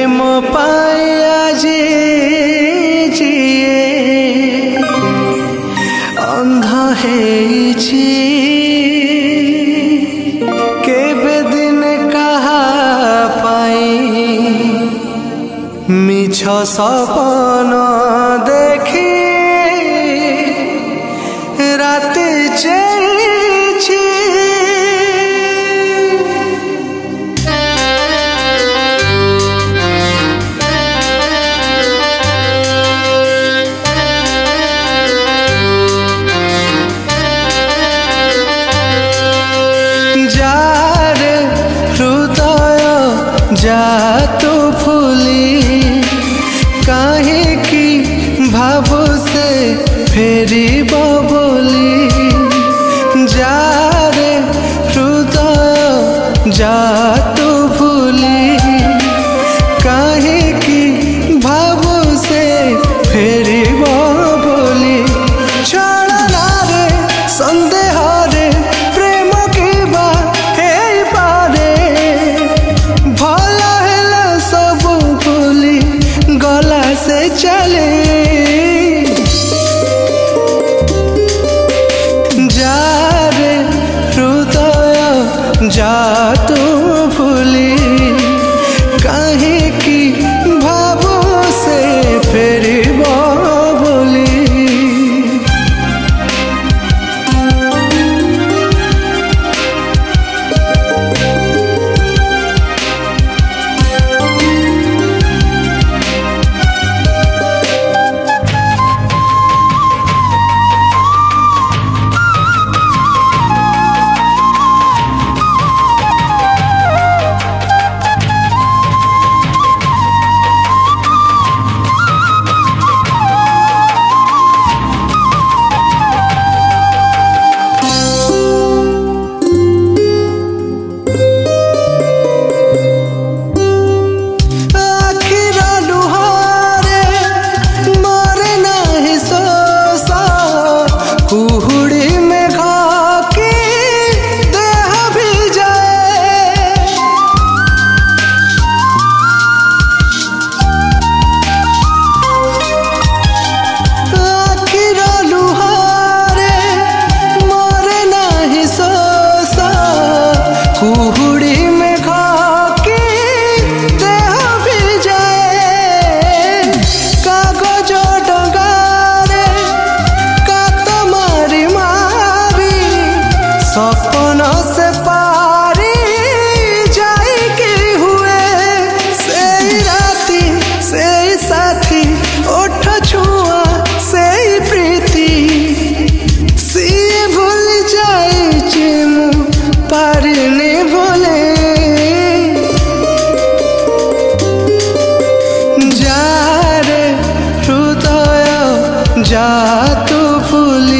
प्रेम पाया जे जिए अंध हेछि केबे दिन कहा पाई मिछ सपन देखी रात चेछि जा तो फूली काहे की भावो से फेरी बोली जा रे हृदय जा तो फूली काहे की भावो से फेरी बोली छड़ा रे संदेह रे प्रेम की बा हे पारे गला से चले जा रे हृदय जा तू भूली काहे की भावो से फेरी बोली सपन से पारी जाइके हुए से राती से साथी ओठ छुआ से प्रीति सी भूल जाए मु पारने भूले जा रे हृदय जा तू भूली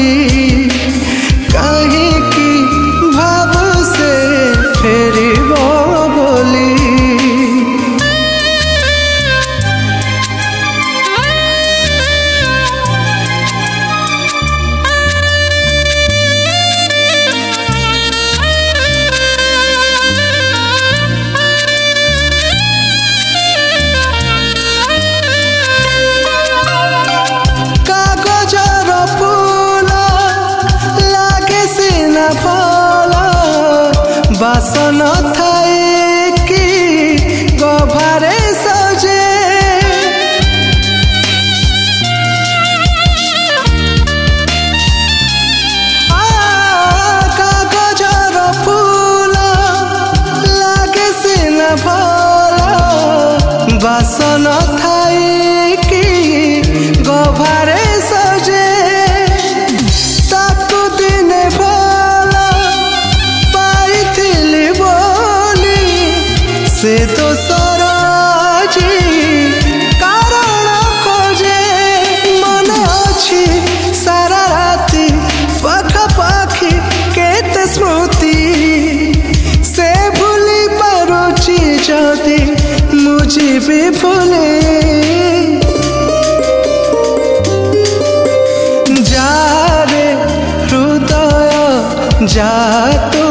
फेरी बोली कागजर फूल लागे सिना फल बासन थाए कि गभारे सजे कागजर फूल लागे सिना फल बासन थाए कि गभारे सजे ताकू दिने से तो सराजी कारण खोजे मन अच्छी सारा राती पाखापाखी केते स्मृति से भूली पारुची जदि मुझे भी भूले जा रे हृदय जा तू